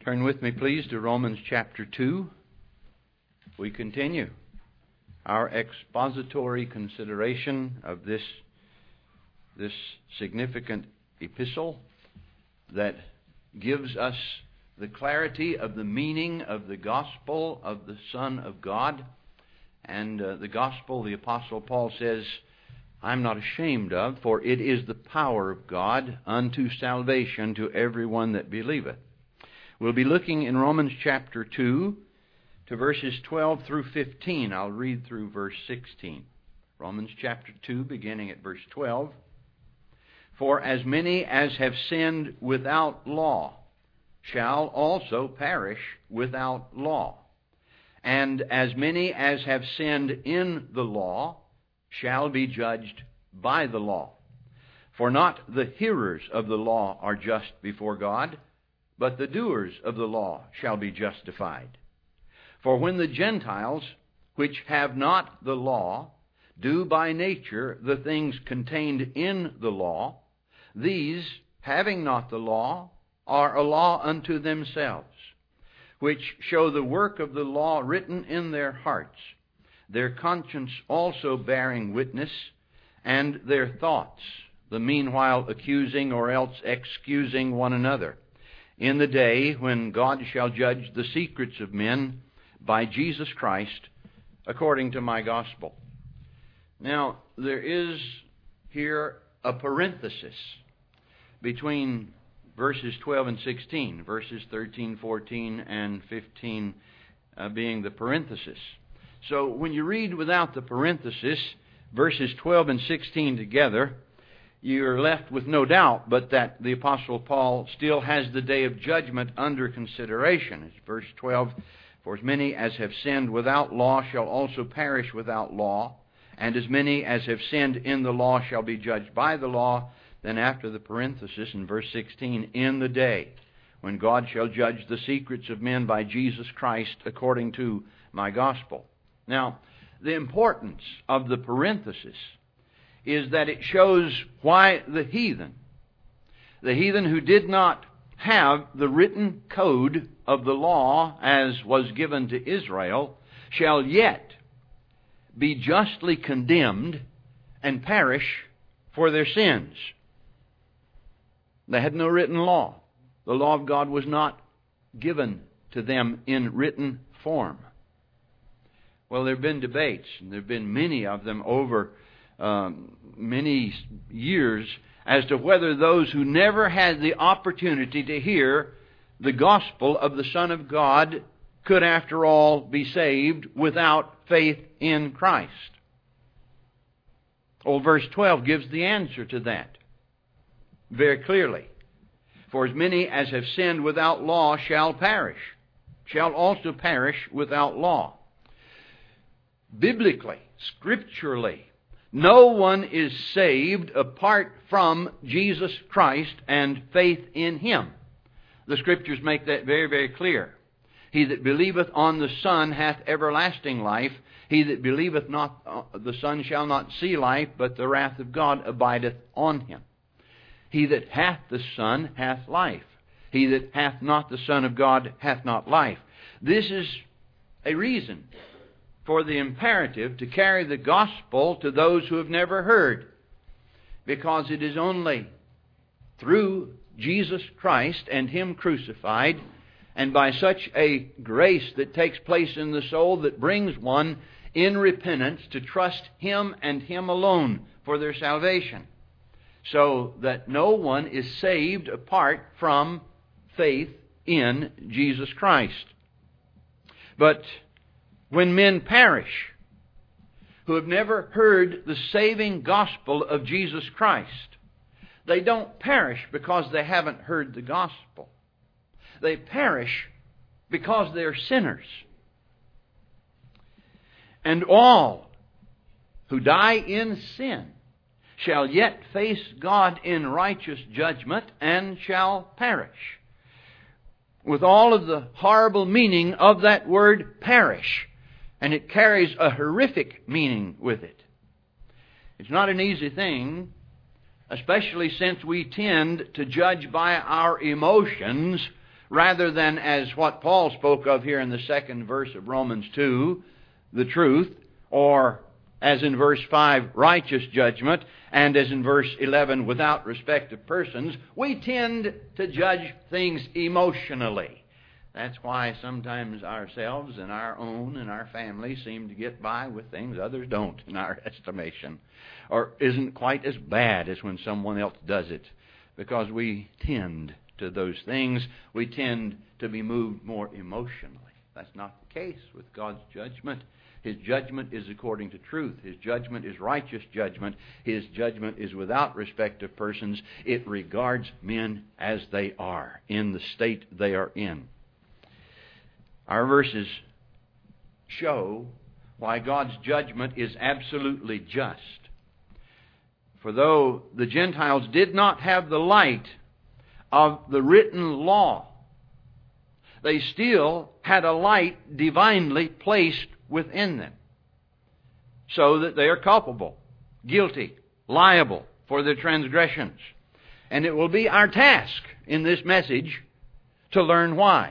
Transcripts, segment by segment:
Turn with me, please, to Romans chapter 2. We continue our expository consideration of this significant epistle that gives us the clarity of the meaning of the gospel of the Son of God. And the gospel, the Apostle Paul says, I'm not ashamed of, for it is the power of God unto salvation to everyone that believeth. We'll be looking in Romans chapter 2 to verses 12 through 15. I'll read through verse 16. Romans chapter 2, beginning at verse 12. For as many as have sinned without law shall also perish without law. And as many as have sinned in the law shall be judged by the law. For not the hearers of the law are just before God, but the doers of the law shall be justified. For when the Gentiles, which have not the law, do by nature the things contained in the law, these, having not the law, are a law unto themselves, which show the work of the law written in their hearts, their conscience also bearing witness, and their thoughts, the meanwhile accusing or else excusing one another, in the day when God shall judge the secrets of men by Jesus Christ, according to my gospel. Now, there is here a parenthesis between verses 12 and 16, verses 13, 14, and 15 being the parenthesis. So when you read without the parenthesis, verses 12 and 16 together, you're left with no doubt but that the Apostle Paul still has the day of judgment under consideration. It's verse 12, for as many as have sinned without law shall also perish without law, and as many as have sinned in the law shall be judged by the law. Then after the parenthesis in verse 16, in the day when God shall judge the secrets of men by Jesus Christ according to my gospel. Now, the importance of the parenthesis is that it shows why the heathen who did not have the written code of the law as was given to Israel, shall yet be justly condemned and perish for their sins. They had no written law. The law of God was not given to them in written form. Well, there have been debates, and there have been many of them over many years, as to whether those who never had the opportunity to hear the gospel of the Son of God could, after all, be saved without faith in Christ. Well, verse 12 gives the answer to that very clearly. For as many as have sinned without law shall also perish without law. Biblically, scripturally, no one is saved apart from Jesus Christ and faith in Him. The Scriptures make that very, very clear. He that believeth on the Son hath everlasting life. He that believeth not the Son shall not see life, but the wrath of God abideth on him. He that hath the Son hath life. He that hath not the Son of God hath not life. This is a reason for the imperative to carry the gospel to those who have never heard, because it is only through Jesus Christ and Him crucified, and by such a grace that takes place in the soul that brings one in repentance to trust Him and Him alone for their salvation, so that no one is saved apart from faith in Jesus Christ. But when men perish who have never heard the saving gospel of Jesus Christ, they don't perish because they haven't heard the gospel. They perish because they're sinners. And all who die in sin shall yet face God in righteous judgment and shall perish. With all of the horrible meaning of that word perish. And it carries a horrific meaning with it. It's not an easy thing, especially since we tend to judge by our emotions rather than as what Paul spoke of here in the second verse of Romans 2, the truth, or as in verse 5, righteous judgment, and as in verse 11, without respect of persons, we tend to judge things emotionally. That's why sometimes ourselves and our own and our family seem to get by with things others don't in our estimation, or isn't quite as bad as when someone else does it, because we tend to those things. We tend to be moved more emotionally. That's not the case with God's judgment. His judgment is according to truth. His judgment is righteous judgment. His judgment is without respect of persons. It regards men as they are, in the state they are in. Our verses show why God's judgment is absolutely just. For though the Gentiles did not have the light of the written law, they still had a light divinely placed within them, so that they are culpable, guilty, liable for their transgressions. And it will be our task in this message to learn why.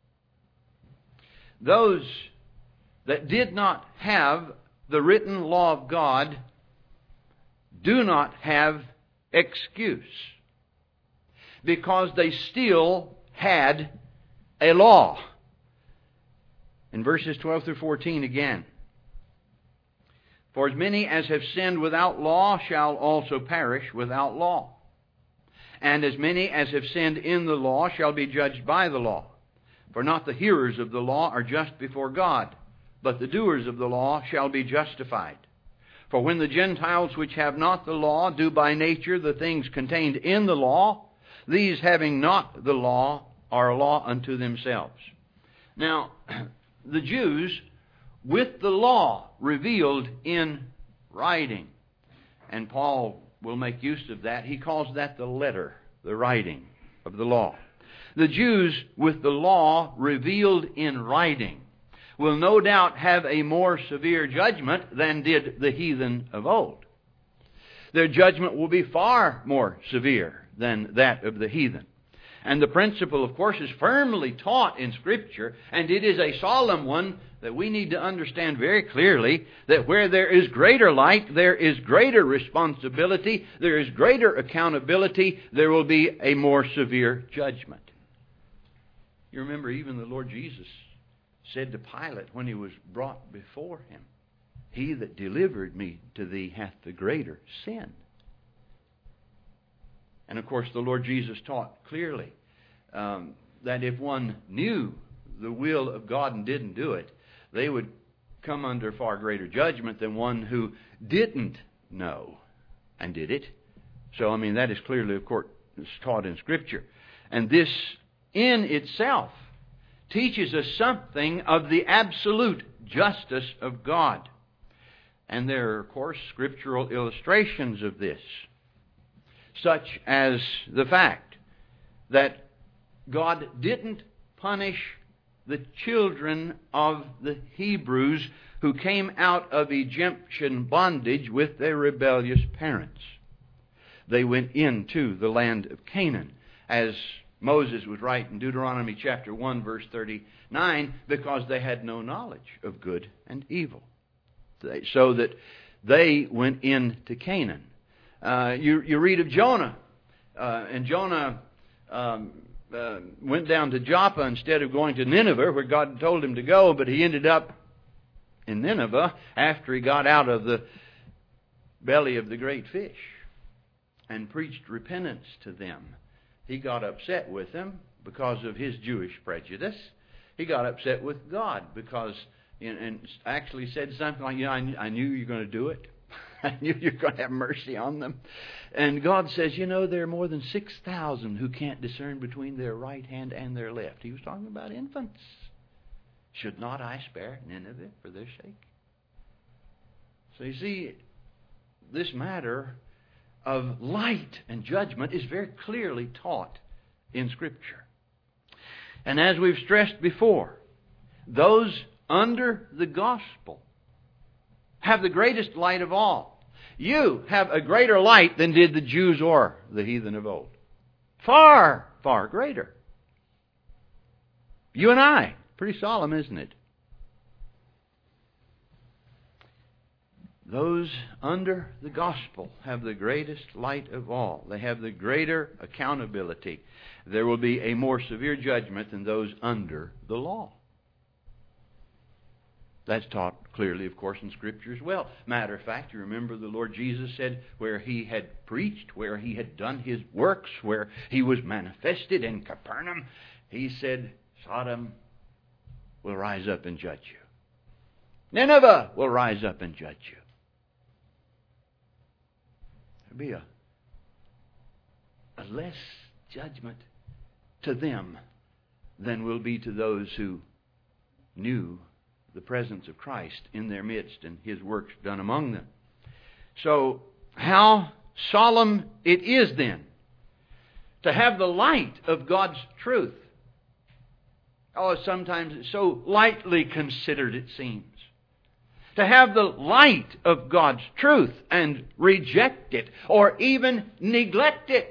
Those that did not have the written law of God do not have excuse, because they still had a law. In verses 12 through 14 again. For as many as have sinned without law shall also perish without law. And as many as have sinned in the law shall be judged by the law. For not the hearers of the law are just before God, but the doers of the law shall be justified. For when the Gentiles which have not the law do by nature the things contained in the law, these having not the law are a law unto themselves. Now, the Jews with the law revealed in writing. And Paul will make use of that. He calls that the letter, the writing of the law. The Jews with the law revealed in writing will no doubt have a more severe judgment than did the heathen of old. Their judgment will be far more severe than that of the heathen. And the principle, of course, is firmly taught in Scripture, and it is a solemn one that we need to understand very clearly, that where there is greater light, there is greater responsibility, there is greater accountability, there will be a more severe judgment. You remember even the Lord Jesus said to Pilate when he was brought before him, "He that delivered me to thee hath the greater sin." And of course the Lord Jesus taught clearly that if one knew the will of God and didn't do it, they would come under far greater judgment than one who didn't know and did it. So, that is clearly, of course, taught in Scripture. And this in itself teaches us something of the absolute justice of God. And there are, of course, scriptural illustrations of this, such as the fact that God didn't punish the children of the Hebrews who came out of Egyptian bondage with their rebellious parents. They went into the land of Canaan, as Moses was right in Deuteronomy chapter 1, verse 39, because they had no knowledge of good and evil. So that they went into Canaan. You read of Jonah, and Jonah went down to Joppa instead of going to Nineveh, where God told him to go, but he ended up in Nineveh after he got out of the belly of the great fish and preached repentance to them. He got upset with them because of his Jewish prejudice. He got upset with God because, and actually said something like, I knew you were going to do it. I knew you were going to have mercy on them. And God says, there are more than 6,000 who can't discern between their right hand and their left. He was talking about infants. Should not I spare Nineveh for their sake? So you see, this matter of light and judgment is very clearly taught in Scripture. And as we've stressed before, those under the gospel have the greatest light of all. You have a greater light than did the Jews or the heathen of old. Far, far greater. You and I. Pretty solemn, isn't it? Those under the gospel have the greatest light of all. They have the greater accountability. There will be a more severe judgment than those under the law. That's taught clearly, of course, in Scripture as well. Matter of fact, you remember the Lord Jesus said where He had preached, where He had done His works, where He was manifested in Capernaum, He said, Sodom will rise up and judge you. Nineveh will rise up and judge you. There'll be a less judgment to them than will be to those who knew the presence of Christ in their midst and His works done among them. So, how solemn it is then to have the light of God's truth. Oh, sometimes it's so lightly considered, it seems. To have the light of God's truth and reject it or even neglect it.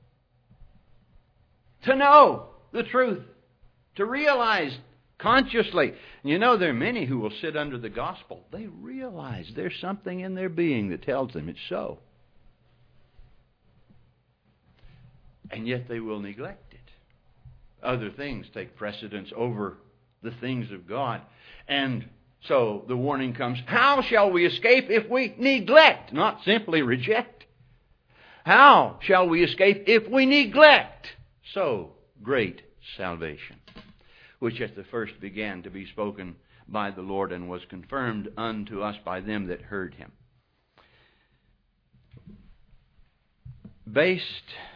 To know the truth. To realize consciously. You know, there are many who will sit under the gospel. They realize there's something in their being that tells them it's so. And yet they will neglect it. Other things take precedence over the things of God. And so the warning comes, how shall we escape if we neglect, not simply reject? How shall we escape if we neglect so great salvation, which at the first began to be spoken by the Lord and was confirmed unto us by them that heard Him? Based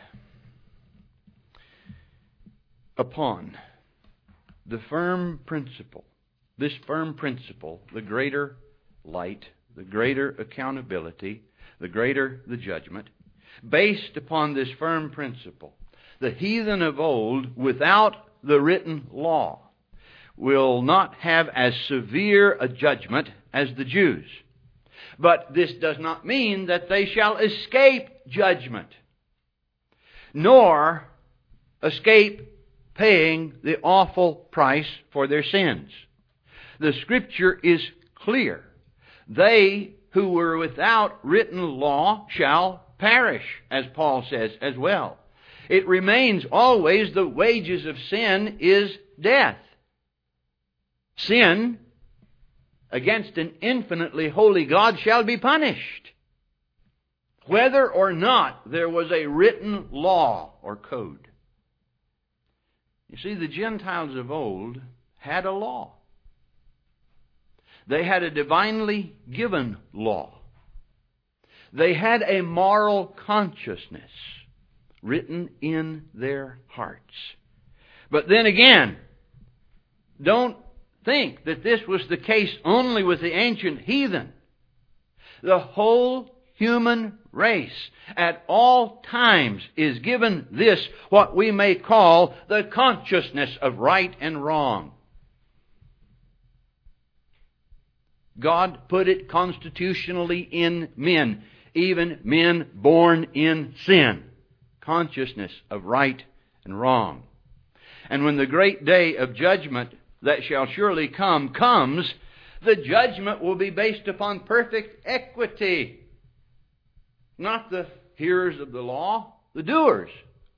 upon the firm principle, this firm principle, the greater light, the greater accountability, the greater the judgment, based upon this firm principle, the heathen of old, without the written law, will not have as severe a judgment as the Jews. But this does not mean that they shall escape judgment, nor escape paying the awful price for their sins. The Scripture is clear. They who were without written law shall perish, as Paul says as well. It remains always the wages of sin is death. Sin against an infinitely holy God shall be punished, whether or not there was a written law or code. You see, the Gentiles of old had a law. They had a divinely given law. They had a moral consciousness written in their hearts. But then again, don't think that this was the case only with the ancient heathen. The whole human race at all times is given this, what we may call the consciousness of right and wrong. God put it constitutionally in men, even men born in sin. Consciousness of right and wrong. And when the great day of judgment that shall surely come comes, the judgment will be based upon perfect equity. Not the hearers of the law, the doers,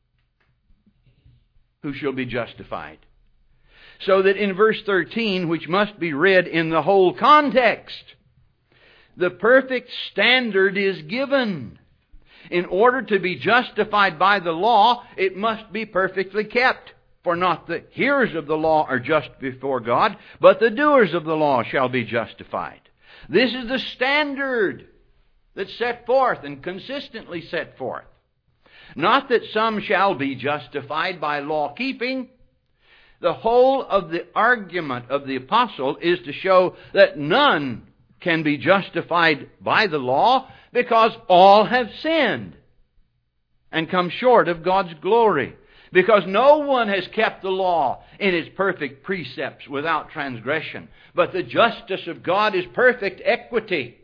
who shall be justified. So that in verse 13, which must be read in the whole context, the perfect standard is given. In order to be justified by the law, it must be perfectly kept. For not the hearers of the law are just before God, but the doers of the law shall be justified. This is the standard that's set forth and consistently set forth. Not that some shall be justified by law keeping. The whole of the argument of the apostle is to show that none can be justified by the law because all have sinned and come short of God's glory. Because no one has kept the law in its perfect precepts without transgression. But the justice of God is perfect equity.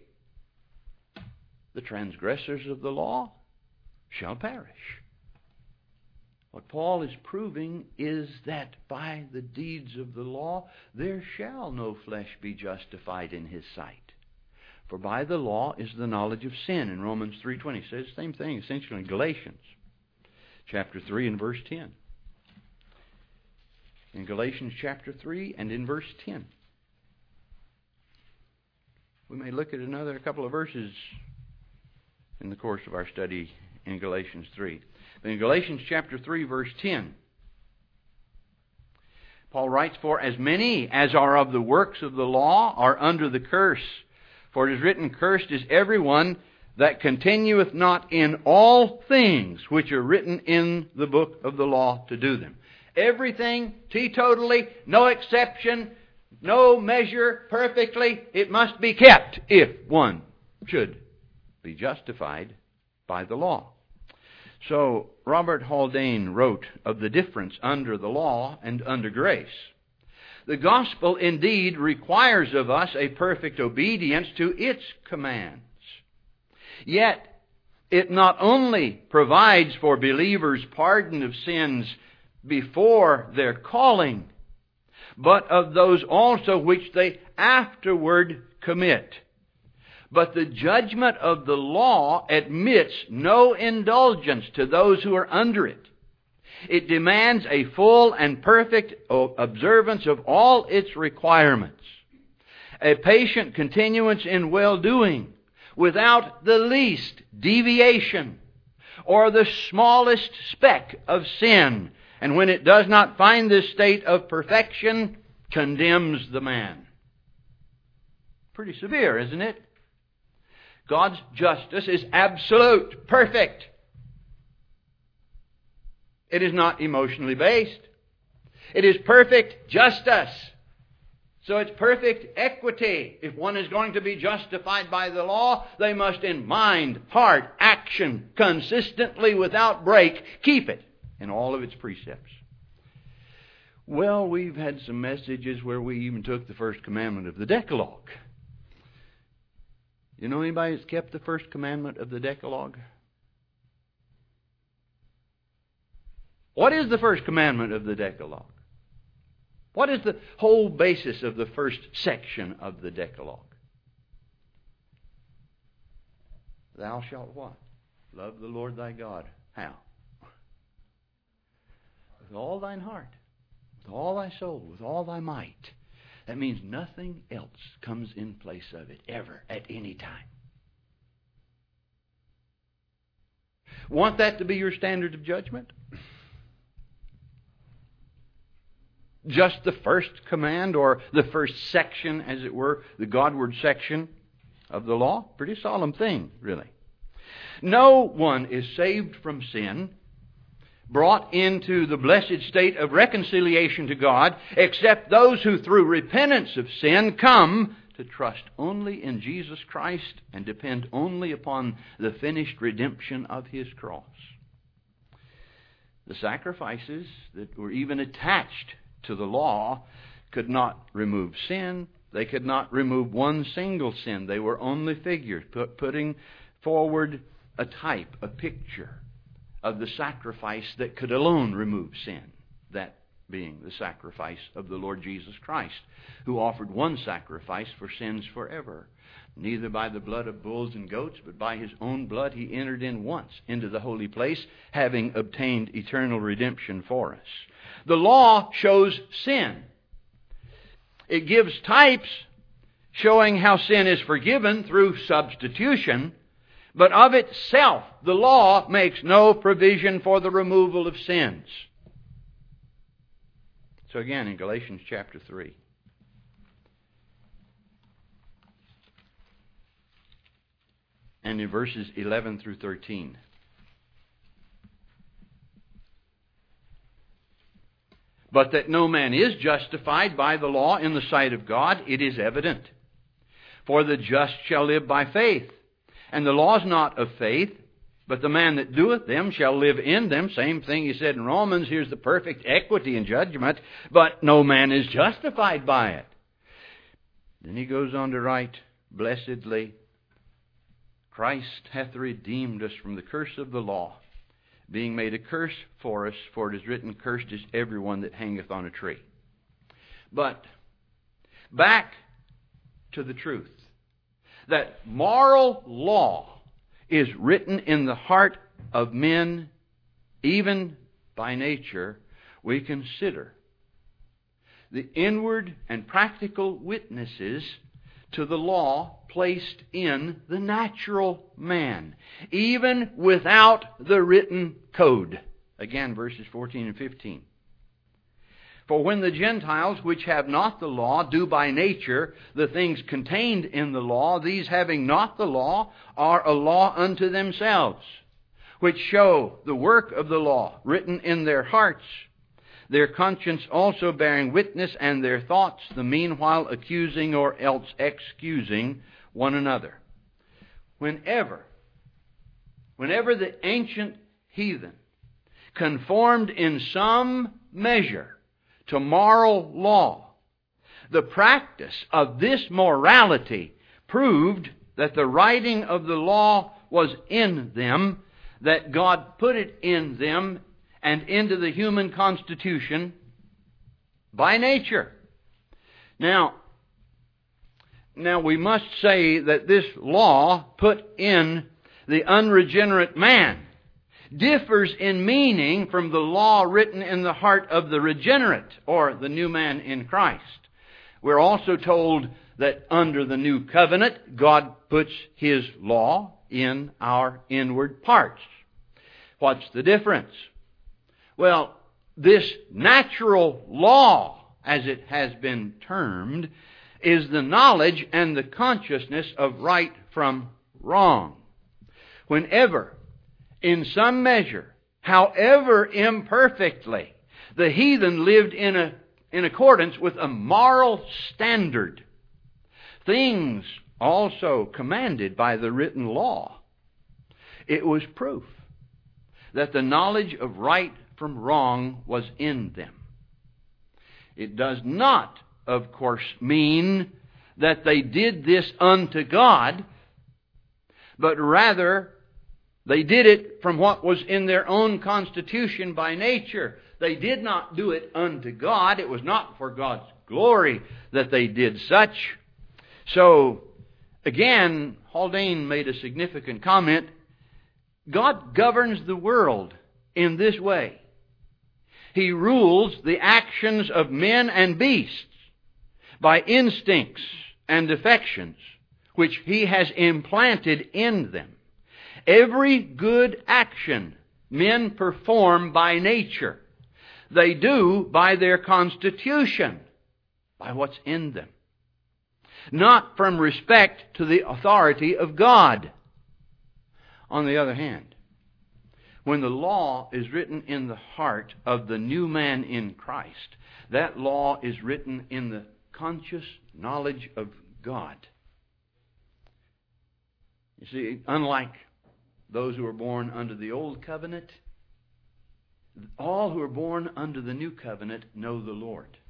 The transgressors of the law shall perish. What Paul is proving is that by the deeds of the law there shall no flesh be justified in his sight. For by the law is the knowledge of sin. In Romans 3:20 says the same thing essentially in Galatians chapter 3 and verse 10. In Galatians chapter 3 and in verse 10. We may look at a couple of verses in the course of our study in Galatians 3. But in Galatians chapter 3, verse 10, Paul writes, "For as many as are of the works of the law are under the curse. For it is written, Cursed is everyone that continueth not in all things which are written in the book of the law to do them." Everything, teetotally, no exception, no measure, perfectly, it must be kept if one should be justified by the law. So, Robert Haldane wrote of the difference under the law and under grace. The gospel indeed requires of us a perfect obedience to its commands. Yet, it not only provides for believers pardon of sins before their calling, but of those also which they afterward commit. But the judgment of the law admits no indulgence to those who are under it. It demands a full and perfect observance of all its requirements, a patient continuance in well-doing, without the least deviation or the smallest speck of sin, and when it does not find this state of perfection, condemns the man. Pretty severe, isn't it? God's justice is absolute, perfect. It is not emotionally based. It is perfect justice. So it's perfect equity. If one is going to be justified by the law, they must in mind, heart, action, consistently without break, keep it in all of its precepts. Well, we've had some messages where we even took the first commandment of the Decalogue. You know anybody that's kept the first commandment of the Decalogue? What is the first commandment of the Decalogue? What is the whole basis of the first section of the Decalogue? Thou shalt what? Love the Lord thy God. How? With all thine heart, with all thy soul, with all thy might. That means nothing else comes in place of it, ever, at any time. Want that to be your standard of judgment? Just the first command, or the first section, as it were, the Godward section of the law? Pretty solemn thing, really. No one is saved from sin, brought into the blessed state of reconciliation to God, except those who through repentance of sin come to trust only in Jesus Christ and depend only upon the finished redemption of His cross. The sacrifices that were even attached to the law could not remove sin. They could not remove one single sin. They were only figures, putting forward a type, a picture of the sacrifice that could alone remove sin, that being the sacrifice of the Lord Jesus Christ, who offered one sacrifice for sins forever. Neither by the blood of bulls and goats, but by His own blood He entered in once into the holy place, having obtained eternal redemption for us. The law shows sin. It gives types showing how sin is forgiven through substitution, but of itself, the law makes no provision for the removal of sins. So again, in Galatians chapter 3. And in verses 11 through 13. But that no man is justified by the law in the sight of God, it is evident. For the just shall live by faith. And the law is not of faith, but the man that doeth them shall live in them. Same thing he said in Romans. Here's the perfect equity in judgment. But no man is justified by it. Then he goes on to write, Blessedly, Christ hath redeemed us from the curse of the law, being made a curse for us, for it is written, Cursed is everyone that hangeth on a tree. But back to the truth, that moral law is written in the heart of men, even by nature. We consider the inward and practical witnesses to the law placed in the natural man, even without the written code. Again, verses 14 and 15. For when the Gentiles, which have not the law, do by nature the things contained in the law, these having not the law are a law unto themselves, which show the work of the law written in their hearts, their conscience also bearing witness, and their thoughts the meanwhile accusing or else excusing one another. Whenever the ancient heathen conformed in some measure to moral law, the practice of this morality proved that the writing of the law was in them, that God put it in them and into the human constitution by nature. Now we must say that this law put in the unregenerate man differs in meaning from the law written in the heart of the regenerate, or the new man in Christ. We're also told that under the new covenant, God puts His law in our inward parts. What's the difference? Well, this natural law, as it has been termed, is the knowledge and the consciousness of right from wrong. Whenever, in some measure, however imperfectly, the heathen lived in accordance with a moral standard, things also commanded by the written law, it was proof that the knowledge of right from wrong was in them. It does not, of course, mean that they did this unto God, but rather they did it from what was in their own constitution by nature. They did not do it unto God. It was not for God's glory that they did such. So, again, Haldane made a significant comment. God governs the world in this way. He rules the actions of men and beasts by instincts and affections which He has implanted in them. Every good action men perform by nature, they do by their constitution, by what's in them, not from respect to the authority of God. On the other hand, when the law is written in the heart of the new man in Christ, that law is written in the conscious knowledge of God. You see, unlike those who are born under the old covenant, all who are born under the new covenant know the Lord.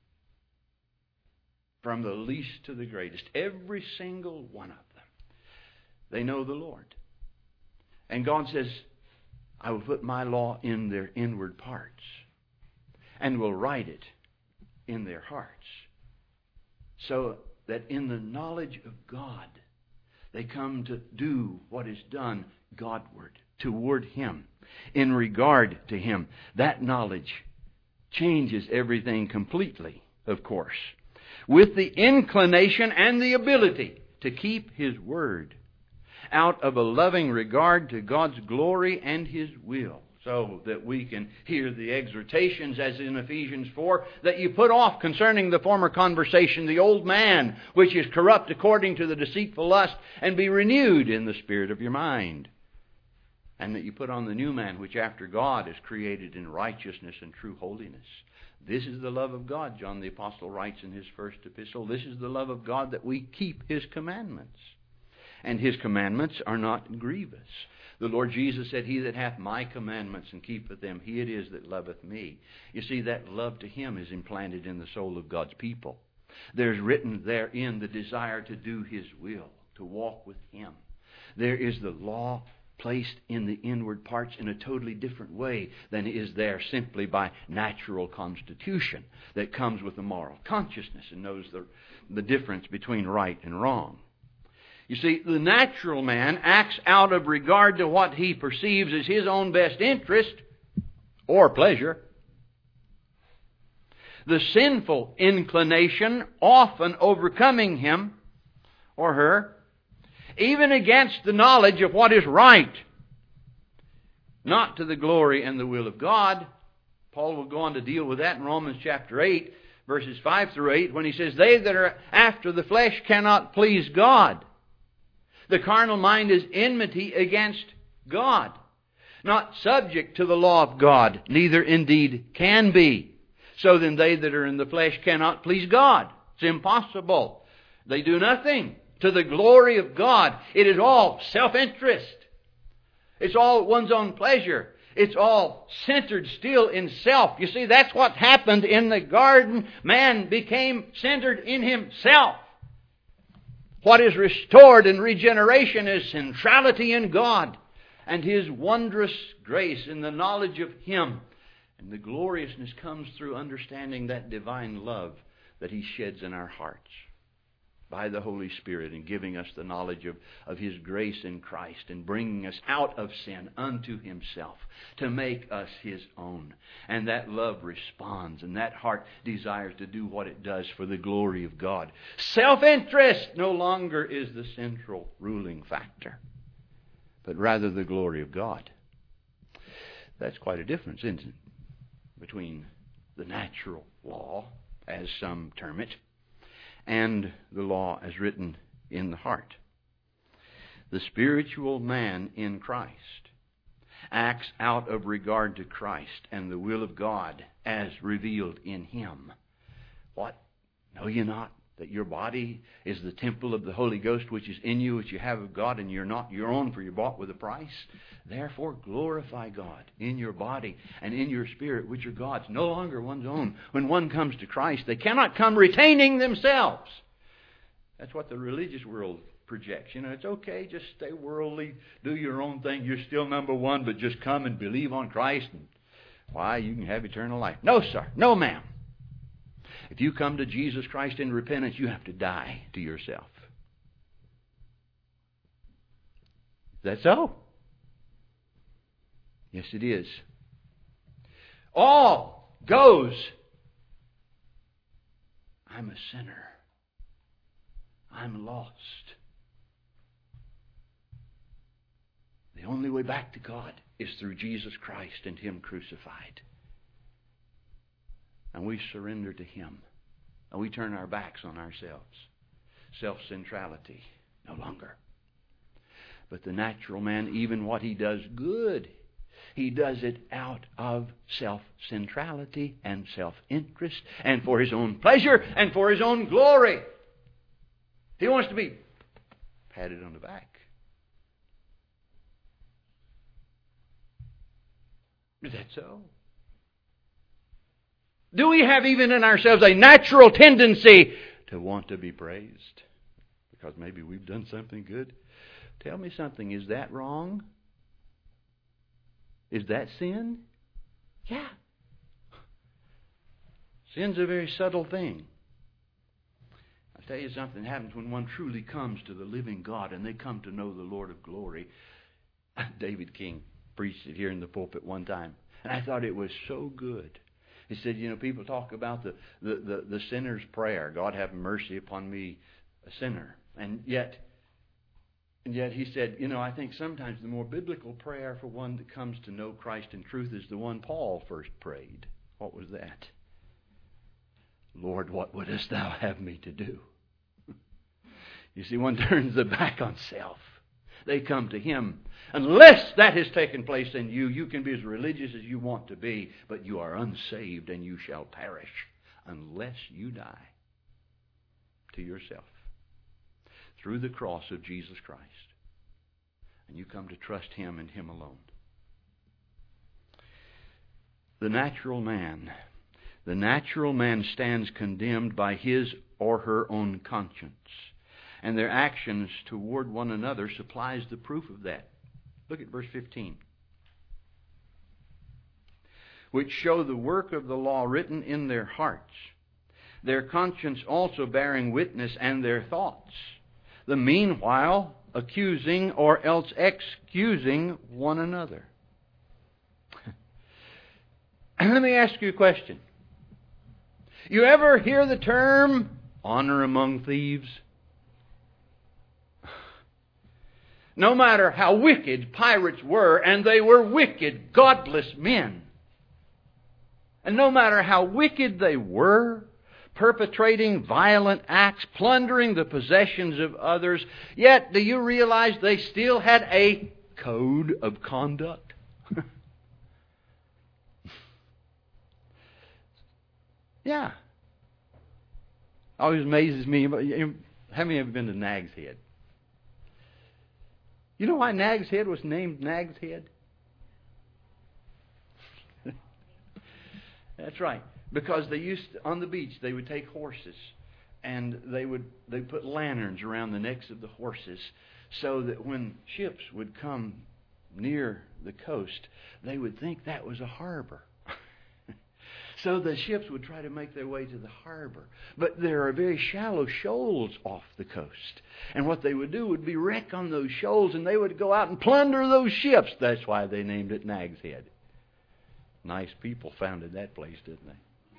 From the least to the greatest, every single one of them, they know the Lord. And God says, I will put my law in their inward parts and will write it in their hearts, so that in the knowledge of God, they come to do what is done Godward, toward Him, in regard to Him. That knowledge changes everything completely, of course, with the inclination and the ability to keep His Word out of a loving regard to God's glory and His will, so that we can hear the exhortations, as in Ephesians 4, that you put off concerning the former conversation the old man, which is corrupt according to the deceitful lust, and be renewed in the spirit of your mind. And that you put on the new man, which after God is created in righteousness and true holiness. This is the love of God, John the Apostle writes in his first epistle. This is the love of God, that we keep His commandments. And His commandments are not grievous. The Lord Jesus said, He that hath my commandments and keepeth them, he it is that loveth me. You see, that love to Him is implanted in the soul of God's people. There's written therein the desire to do His will, to walk with Him. There is the law placed in the inward parts in a totally different way than is there simply by natural constitution that comes with a moral consciousness and knows the difference between right and wrong. You see, the natural man acts out of regard to what he perceives as his own best interest or pleasure. The sinful inclination often overcoming him or her, even against the knowledge of what is right, not to the glory and the will of God. Paul will go on to deal with that in Romans chapter 8, verses 5 through 8, when he says, "They that are after the flesh cannot please God. The carnal mind is enmity against God, not subject to the law of God, neither indeed can be. So then they that are in the flesh cannot please God." It's impossible. They do nothing to the glory of God. It is all self-interest. It's all one's own pleasure. It's all centered still in self. You see, that's what happened in the garden. Man became centered in himself. What is restored in regeneration is centrality in God and His wondrous grace in the knowledge of Him. And the gloriousness comes through understanding that divine love that He sheds in our hearts by the Holy Spirit and giving us the knowledge of His grace in Christ and bringing us out of sin unto Himself to make us His own. And that love responds, and that heart desires to do what it does for the glory of God. Self-interest no longer is the central ruling factor, but rather the glory of God. That's quite a difference, isn't it, between the natural law, as some term it, and the law as written in the heart. The spiritual man in Christ acts out of regard to Christ and the will of God as revealed in Him. What? Know ye not that your body is the temple of the Holy Ghost which is in you, which you have of God, and you're not your own, for you're bought with a price? Therefore glorify God in your body and in your spirit, which are God's, no longer one's own. When one comes to Christ, they cannot come retaining themselves. That's what the religious world projects. You know, it's okay, just stay worldly, do your own thing, you're still number one, but just come and believe on Christ, and why, you can have eternal life. No, sir. No, ma'am. If you come to Jesus Christ in repentance, you have to die to yourself. Is that so? Yes, it is. All goes, I'm a sinner. I'm lost. The only way back to God is through Jesus Christ and Him crucified. And we surrender to Him. And we turn our backs on ourselves. Self-centrality, no longer. But the natural man, even what he does good, he does it out of self-centrality and self-interest and for his own pleasure and for his own glory. He wants to be patted on the back. Is that so? Do we have even in ourselves a natural tendency to want to be praised? Because maybe we've done something good. Tell me something, is that wrong? Is that sin? Yeah. Sin's a very subtle thing. I'll tell you something happens when one truly comes to the living God and they come to know the Lord of glory. David King preached it here in the pulpit one time, and I thought it was so good. He said, you know, people talk about the sinner's prayer. God have mercy upon me, a sinner. And yet he said, you know, I think sometimes the more biblical prayer for one that comes to know Christ in truth is the one Paul first prayed. What was that? Lord, what wouldest thou have me to do? You see, one turns their back on self. They come to Him. Unless that has taken place in you, you can be as religious as you want to be, but you are unsaved and you shall perish unless you die to yourself through the cross of Jesus Christ. And you come to trust Him and Him alone. The natural man stands condemned by his or her own conscience. And their actions toward one another supplies the proof of that. Look at verse 15. Which show the work of the law written in their hearts, their conscience also bearing witness, and their thoughts, the meanwhile accusing or else excusing one another. And let me ask you a question. You ever hear the term honor among thieves? No matter how wicked pirates were, and they were wicked, godless men, and no matter how wicked they were, perpetrating violent acts, plundering the possessions of others, yet do you realize they still had a code of conduct? Yeah. Always amazes me. How many have been to Nag's Head? You know why Nag's Head was named Nag's Head? That's right. Because they used to, on the beach, they would take horses and they put lanterns around the necks of the horses so that when ships would come near the coast, they would think that was a harbor. So the ships would try to make their way to the harbor. But there are very shallow shoals off the coast. And what they would do would be wreck on those shoals, and they would go out and plunder those ships. That's why they named it Nag's Head. Nice people founded that place, didn't they?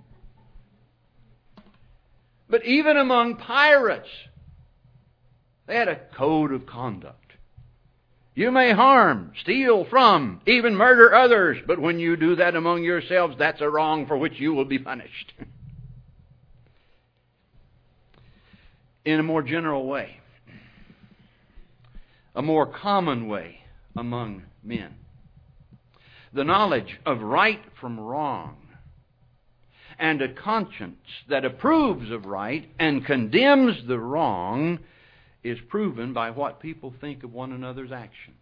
But even among pirates, they had a code of conduct. You may harm, steal from, even murder others, but when you do that among yourselves, that's a wrong for which you will be punished. In a more general way, a more common way among men, the knowledge of right from wrong, and a conscience that approves of right and condemns the wrong is proven by what people think of one another's actions.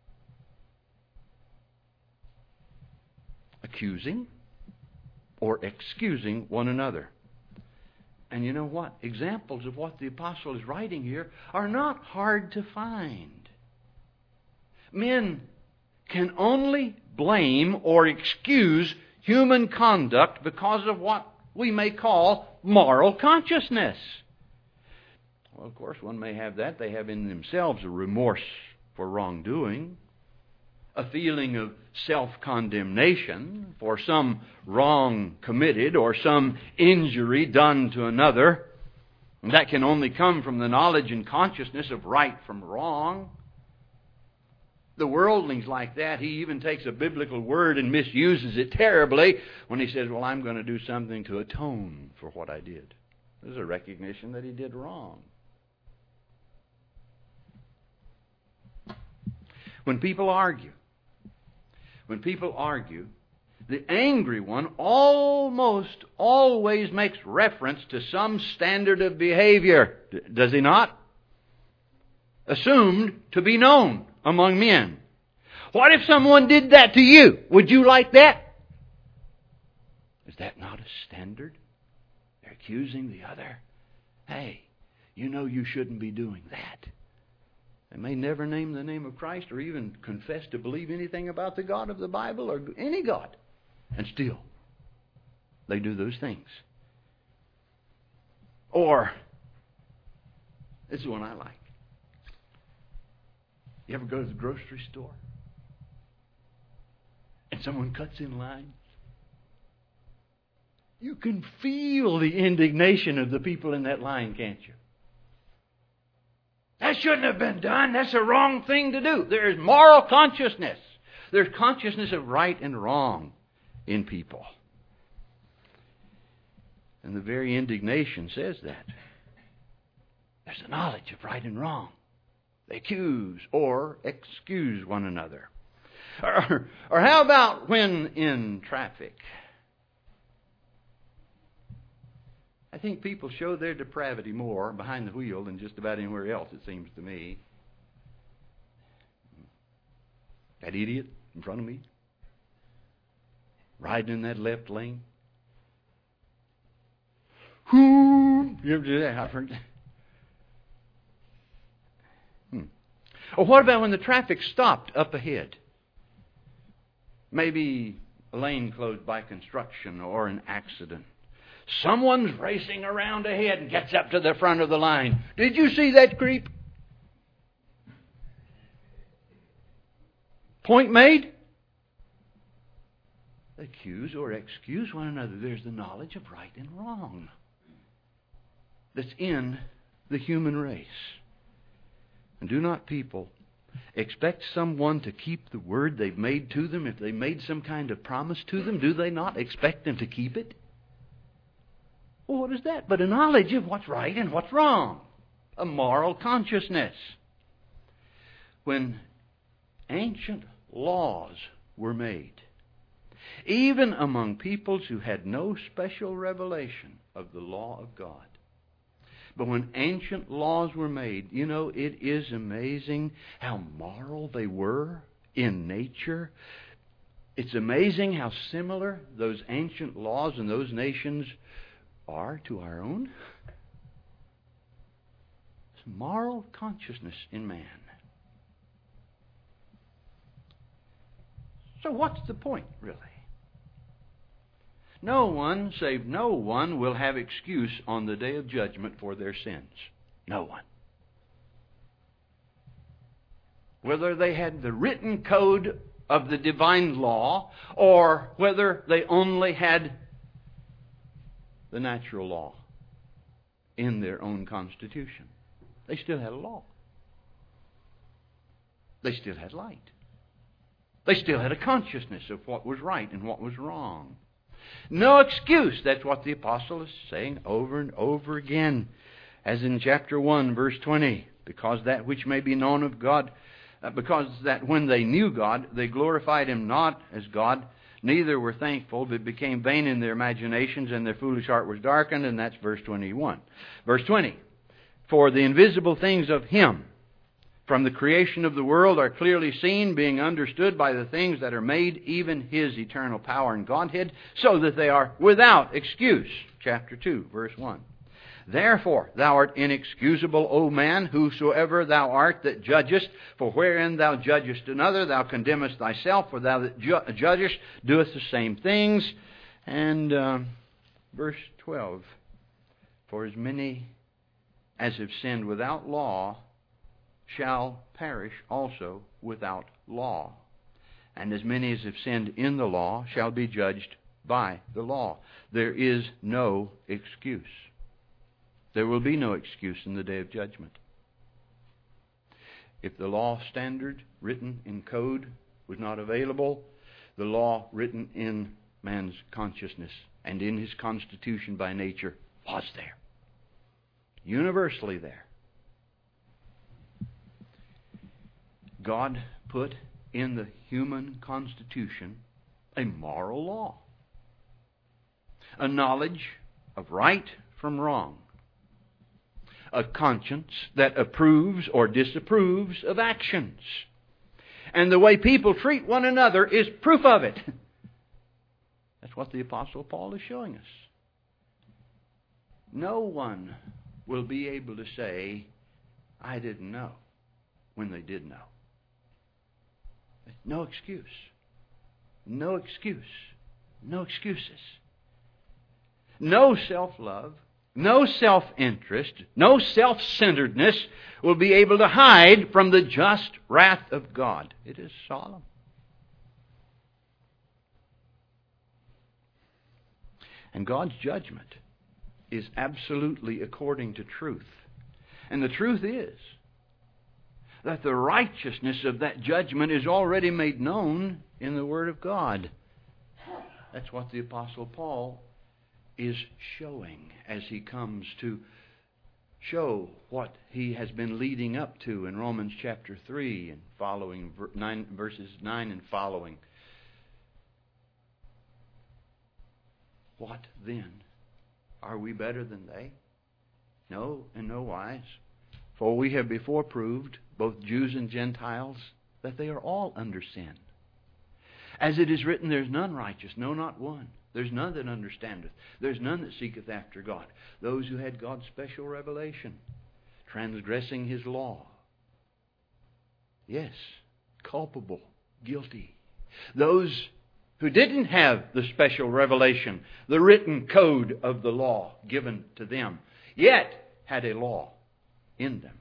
Accusing or excusing one another. And you know what? Examples of what the apostle is writing here are not hard to find. Men can only blame or excuse human conduct because of what we may call moral consciousness. Well, of course, one may have that. They have in themselves a remorse for wrongdoing, a feeling of self-condemnation for some wrong committed or some injury done to another. And that can only come from the knowledge and consciousness of right from wrong. The worldling's like that. He even takes a biblical word and misuses it terribly when he says, well, I'm going to do something to atone for what I did. There's a recognition that he did wrong. When people argue, the angry one almost always makes reference to some standard of behavior, does he not? Assumed to be known among men. What if someone did that to you? Would you like that? Is that not a standard? They're accusing the other. Hey, you know you shouldn't be doing that. They may never name the name of Christ or even confess to believe anything about the God of the Bible or any God. And still, they do those things. Or, this is one I like. You ever go to the grocery store and someone cuts in line? You can feel the indignation of the people in that line, can't you? That shouldn't have been done. That's a wrong thing to do. There's moral consciousness. There's consciousness of right and wrong in people. And the very indignation says that. There's a knowledge of right and wrong. They accuse or excuse one another. Or how about when in traffic? I think people show their depravity more behind the wheel than just about anywhere else, it seems to me. That idiot in front of me, riding in that left lane. You ever do that? I've heard that. Or what about when the traffic stopped up ahead? Maybe a lane closed by construction or an accident. Someone's racing around ahead and gets up to the front of the line. Did you see that creep? Point made? Accuse or excuse one another. There's the knowledge of right and wrong that's in the human race. And do not people expect someone to keep the word they've made to them? If they made some kind of promise to them, do they not expect them to keep it? Well, what is that but a knowledge of what's right and what's wrong? A moral consciousness. When ancient laws were made, even among peoples who had no special revelation of the law of God, but when ancient laws were made, you know, it is amazing how moral they were in nature. It's amazing how similar those ancient laws in those nations are to our own. It's moral consciousness in man. So what's the point, really? No one, save no one, will have excuse on the day of judgment for their sins. No one. Whether they had the written code of the divine law or whether they only had the natural law in their own constitution, they still had a law. They still had light. They still had a consciousness of what was right and what was wrong. No excuse. That's what the apostle is saying over and over again. As in chapter 1, verse 20. Because that which may be known of God, because that when they knew God, they glorified Him not as God, neither were thankful, but became vain in their imaginations, and their foolish heart was darkened. And that's verse 21. Verse 20. For the invisible things of Him from the creation of the world are clearly seen, being understood by the things that are made, even His eternal power and Godhead, so that they are without excuse. Chapter 2, verse 1. Therefore thou art inexcusable, O man, whosoever thou art that judgest, for wherein thou judgest another, thou condemnest thyself, for thou that judgest doest the same things. And verse 12. For as many as have sinned without law shall perish also without law. And as many as have sinned in the law shall be judged by the law. There is no excuse. There will be no excuse in the day of judgment. If the law standard written in code was not available, the law written in man's consciousness and in his constitution by nature was there. Universally there. God put in the human constitution a moral law, a knowledge of right from wrong, a conscience that approves or disapproves of actions. And the way people treat one another is proof of it. That's what the Apostle Paul is showing us. No one will be able to say, I didn't know, when they did know. No excuse. No excuse. No excuses. No self-love, no self-interest, no self-centeredness will be able to hide from the just wrath of God. It is solemn. And God's judgment is absolutely according to truth. And the truth is that the righteousness of that judgment is already made known in the Word of God. That's what the Apostle Paul is showing as he comes to show what he has been leading up to in Romans chapter 3 and following, verses 9 and following. What then? Are we better than they? No, in no wise. For we have before proved, both Jews and Gentiles, that they are all under sin. As it is written, there is none righteous, no, not one. There's none that understandeth. There's none that seeketh after God. Those who had God's special revelation, transgressing His law. Yes, culpable, guilty. Those who didn't have the special revelation, the written code of the law given to them, yet had a law in them.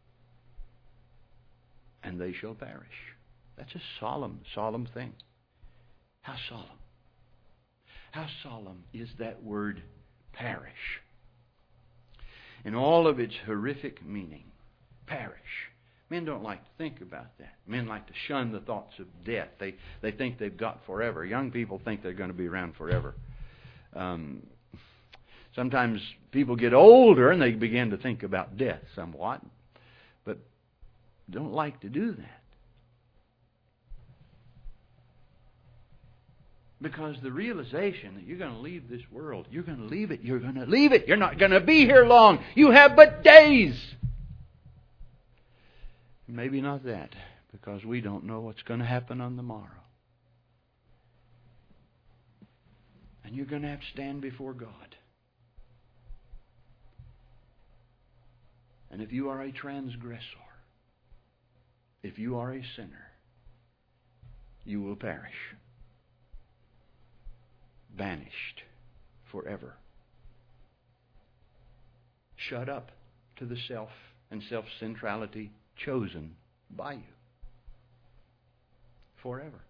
And they shall perish. That's a solemn, solemn thing. How solemn. How solemn is that word perish? In all of its horrific meaning. Perish. Men don't like to think about that. Men like to shun the thoughts of death. They think they've got forever. Young people think they're going to be around forever. Sometimes people get older and they begin to think about death somewhat, but don't like to do that. Because the realization that you're going to leave this world, you're going to leave it, you're going to leave it, you're not going to be here long. You have but days. Maybe not that, because we don't know what's going to happen on the morrow. And you're going to have to stand before God. And if you are a transgressor, if you are a sinner, you will perish. Banished forever. Shut up to the self and self-centrality chosen by you. Forever.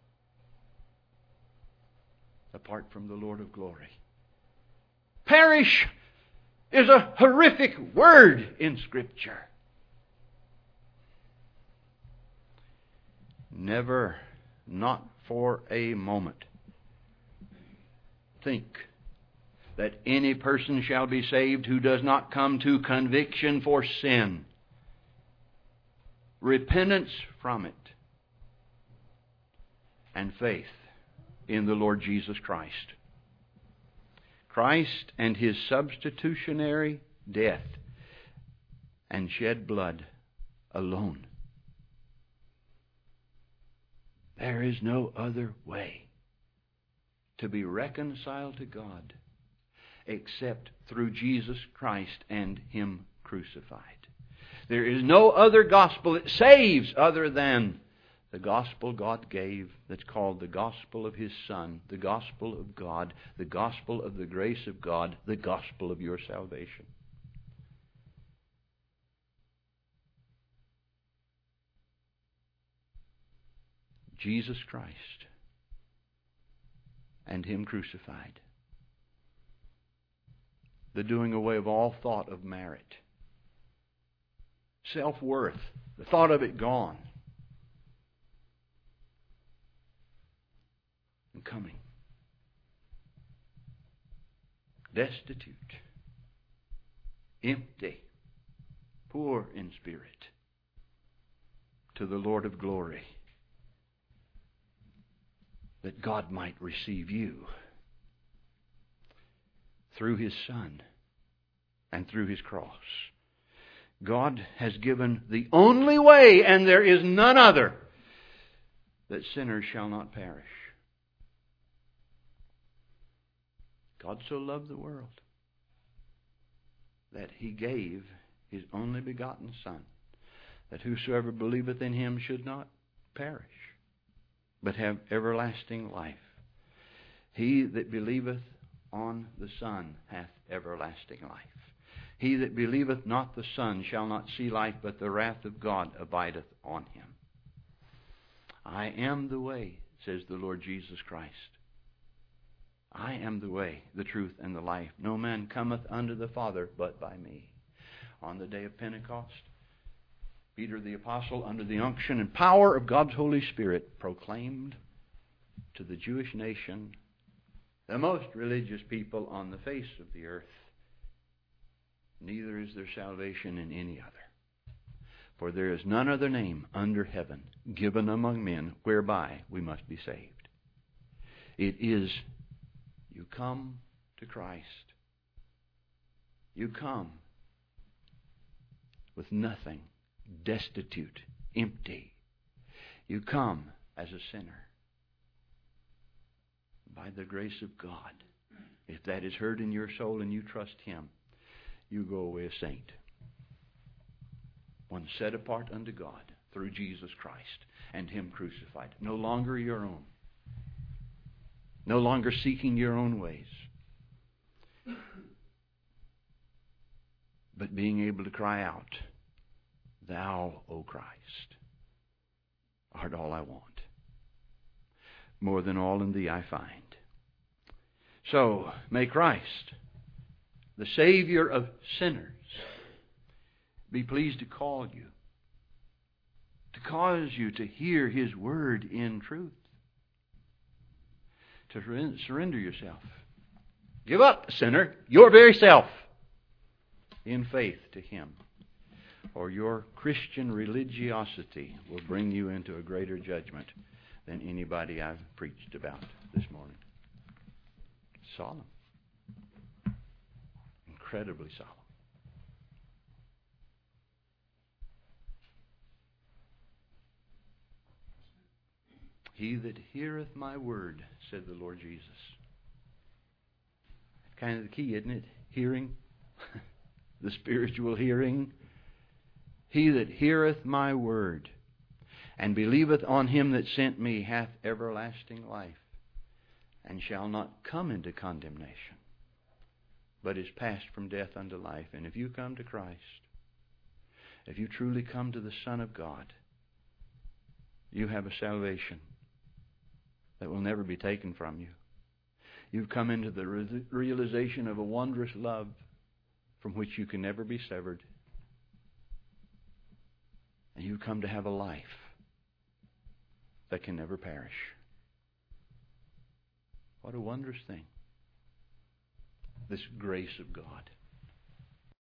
Apart from the Lord of glory. Perish is a horrific word in Scripture. Never, not for a moment, think that any person shall be saved who does not come to conviction for sin, repentance from it, and faith in the Lord Jesus Christ. Christ and His substitutionary death and shed blood alone. There is no other way to be reconciled to God except through Jesus Christ and Him crucified. There is no other gospel that saves other than the gospel God gave, that's called the gospel of His Son, the gospel of God, the gospel of the grace of God, the gospel of your salvation. Jesus Christ and Him crucified. The doing away of all thought of merit. Self-worth, the thought of it gone. And coming. Destitute. Empty. Poor in spirit. To the Lord of glory. That God might receive you through His Son and through His cross. God has given the only way, and there is none other, that sinners shall not perish. God so loved the world that He gave His only begotten Son, that whosoever believeth in Him should not perish, but have everlasting life. He that believeth on the Son hath everlasting life. He that believeth not the Son shall not see life, but the wrath of God abideth on him. I am the way, says the Lord Jesus Christ. I am the way, the truth, and the life. No man cometh unto the Father but by me. On the day of Pentecost, Peter the Apostle, under the unction and power of God's Holy Spirit, proclaimed to the Jewish nation, the most religious people on the face of the earth, neither is there salvation in any other. For there is none other name under heaven given among men whereby we must be saved. It is, you come to Christ. You come with nothing, destitute, empty. You come as a sinner. By the grace of God, if that is heard in your soul and you trust Him, you go away a saint. One set apart unto God, through Jesus Christ and Him crucified. No longer your own. No longer seeking your own ways. But being able to cry out, Thou, O Christ, art all I want. More than all in Thee I find. So, may Christ, the Savior of sinners, be pleased to call you, to cause you to hear His Word in truth, to surrender yourself. Give up, sinner, your very self, in faith to Him, or your Christian religiosity will bring you into a greater judgment than anybody I've preached about this morning. Solemn. Incredibly solemn. He that heareth my word, said the Lord Jesus. Kind of the key, isn't it? Hearing. The spiritual hearing. He that heareth my word and believeth on Him that sent me hath everlasting life, and shall not come into condemnation, but is passed from death unto life. And if you come to Christ, if you truly come to the Son of God, you have a salvation that will never be taken from you. You've come into the realization of a wondrous love from which you can never be severed. And you've come to have a life that can never perish. What a wondrous thing, this grace of God.